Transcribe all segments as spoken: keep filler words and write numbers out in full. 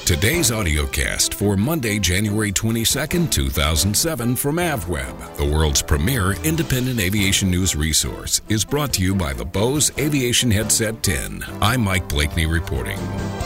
Today's audiocast for Monday, January twenty-second, two thousand seven from AvWeb, the world's premier independent aviation news resource, is brought to you by the Bose Aviation Headset ten. I'm Mike Blakeney reporting.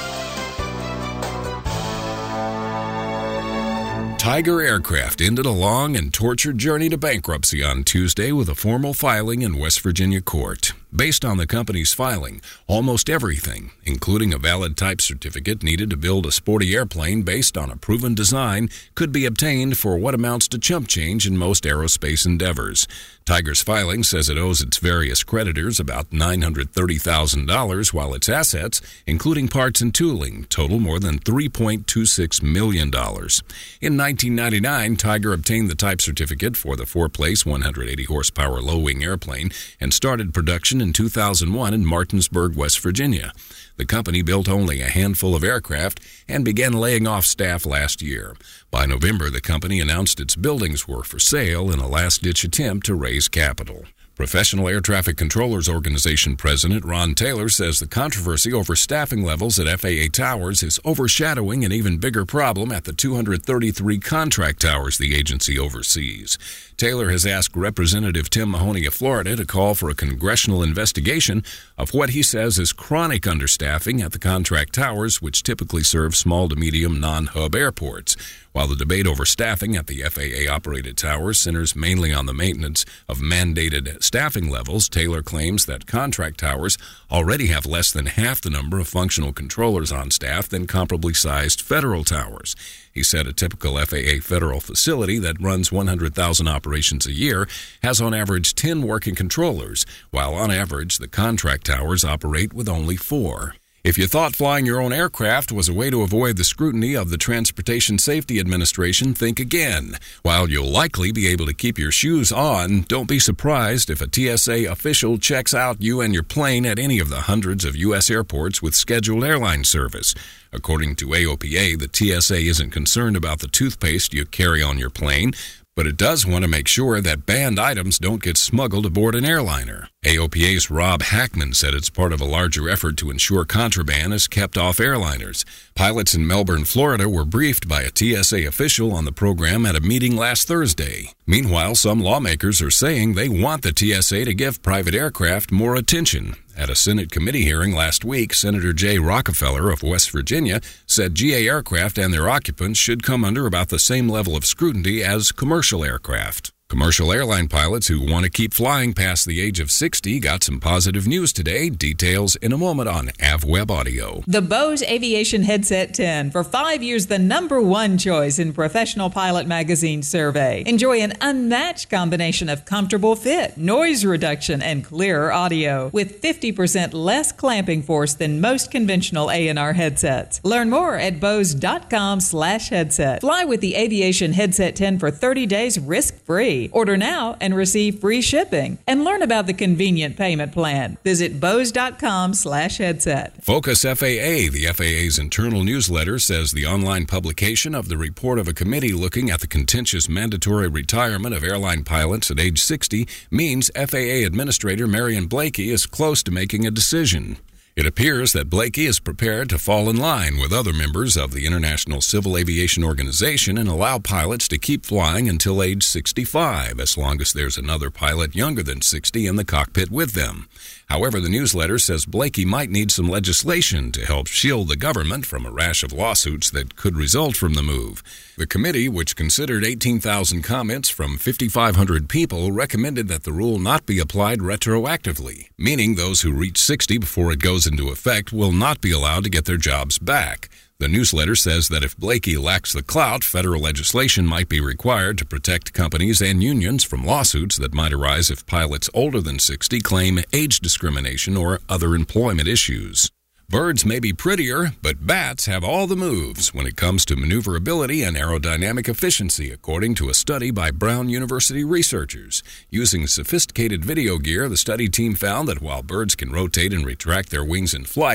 Tiger Aircraft ended a long and tortured journey to bankruptcy on Tuesday with a formal filing in West Virginia court. Based on the company's filing, almost everything, including a valid type certificate needed to build a sporty airplane based on a proven design, could be obtained for what amounts to chump change in most aerospace endeavors. Tiger's filing says it owes its various creditors about nine hundred thirty thousand dollars, while its assets, including parts and tooling, total more than three point two six million dollars. In nineteen ninety-nine, Tiger obtained the type certificate for the four-place one hundred eighty horsepower low-wing airplane and started production in two thousand one in Martinsburg, West Virginia. The company built only a handful of aircraft and began laying off staff last year. By November, the company announced its buildings were for sale in a last-ditch attempt to raise capital. Professional Air Traffic Controllers Organization President Ron Taylor says the controversy over staffing levels at F A A towers is overshadowing an even bigger problem at the two hundred thirty-three contract towers the agency oversees. Taylor has asked Representative Tim Mahoney of Florida to call for a congressional investigation of what he says is chronic understaffing at the contract towers, which typically serve small to medium non-hub airports. While the debate over staffing at the F A A-operated towers centers mainly on the maintenance of mandated staffing levels, Taylor claims that contract towers already have less than half the number of functional controllers on staff than comparably sized federal towers. He said a typical F A A federal facility that runs one hundred thousand operations a year has on average ten working controllers, while on average the contract towers operate with only four. If you thought flying your own aircraft was a way to avoid the scrutiny of the Transportation Safety Administration, think again. While you'll likely be able to keep your shoes on, don't be surprised if a T S A official checks out you and your plane at any of the hundreds of U S airports with scheduled airline service. According to A O P A, the T S A isn't concerned about the toothpaste you carry on your plane, but it does want to make sure that banned items don't get smuggled aboard an airliner. A O P A's Rob Hackman said it's part of a larger effort to ensure contraband is kept off airliners. Pilots in Melbourne, Florida were briefed by a T S A official on the program at a meeting last Thursday. Meanwhile, some lawmakers are saying they want the T S A to give private aircraft more attention. At a Senate committee hearing last week, Senator Jay Rockefeller of West Virginia said G A aircraft and their occupants should come under about the same level of scrutiny as commercial aircraft. Commercial airline pilots who want to keep flying past the age of sixty got some positive news today. Details in a moment on AvWeb Audio. The Bose Aviation Headset ten, for five years the number one choice in Professional Pilot Magazine survey. Enjoy an unmatched combination of comfortable fit, noise reduction, and clearer audio with fifty percent less clamping force than most conventional A and R headsets. Learn more at bose.com slash headset. Fly with the Aviation Headset ten for thirty days risk-free. Order now and receive free shipping. And learn about the convenient payment plan. Visit bose.com slash headset. Focus F A A, the F A A's internal newsletter, says the online publication of the report of a committee looking at the contentious mandatory retirement of airline pilots at age sixty means F A A Administrator Marion Blakey is close to making a decision. It appears that Blakey is prepared to fall in line with other members of the International Civil Aviation Organization and allow pilots to keep flying until age sixty-five, as long as there's another pilot younger than sixty in the cockpit with them. However, the newsletter says Blakey might need some legislation to help shield the government from a rash of lawsuits that could result from the move. The committee, which considered eighteen thousand comments from five thousand five hundred people, recommended that the rule not be applied retroactively, meaning those who reach sixty before it goes into effect will not be allowed to get their jobs back. The newsletter says that if Blakey lacks the clout, federal legislation might be required to protect companies and unions from lawsuits that might arise if pilots older than sixty claim age discrimination or other employment issues. Birds may be prettier, but bats have all the moves when it comes to maneuverability and aerodynamic efficiency, according to a study by Brown University researchers. Using sophisticated video gear, the study team found that while birds can rotate and retract their wings in flight,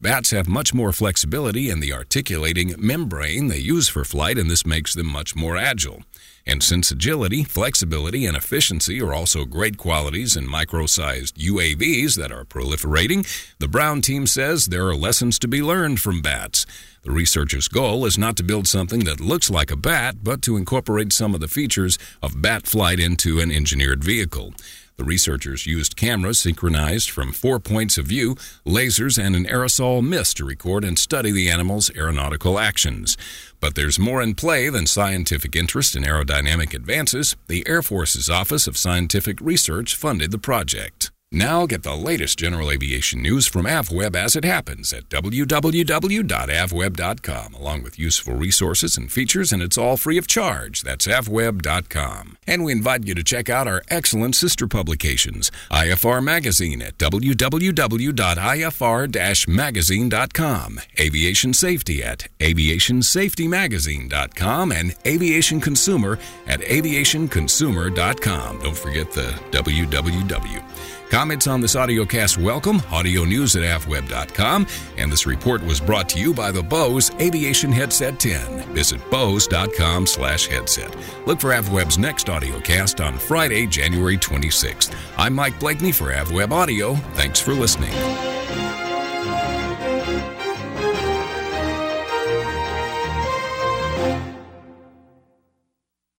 Bats have much more flexibility in the articulating membrane they use for flight, and this makes them much more agile. And since agility, flexibility, and efficiency are also great qualities in micro-sized U A Vs that are proliferating, the Brown team says there are lessons to be learned from bats. The researchers' goal is not to build something that looks like a bat, but to incorporate some of the features of bat flight into an engineered vehicle. The researchers used cameras synchronized from four points of view, lasers, and an aerosol mist to record and study the animal's aeronautical actions. But there's more in play than scientific interest in aerodynamic advances. The Air Force's Office of Scientific Research funded the project. Now get the latest general aviation news from AvWeb as it happens at w w w dot a v web dot com, along with useful resources and features, and it's all free of charge. That's a v web dot com. And we invite you to check out our excellent sister publications, I F R Magazine at w w w dot i f r dash magazine dot com, Aviation Safety at aviation safety magazine dot com, and Aviation Consumer at aviation consumer dot com. Don't forget the W W W. Comments on this audiocast welcome, audio news at a v web dot com, and this report was brought to you by the Bose Aviation Headset ten. Visit bose dot com slash headset. Look for AvWeb's next audiocast on Friday, January twenty-sixth. I'm Mike Blakeney for AvWeb Audio. Thanks for listening.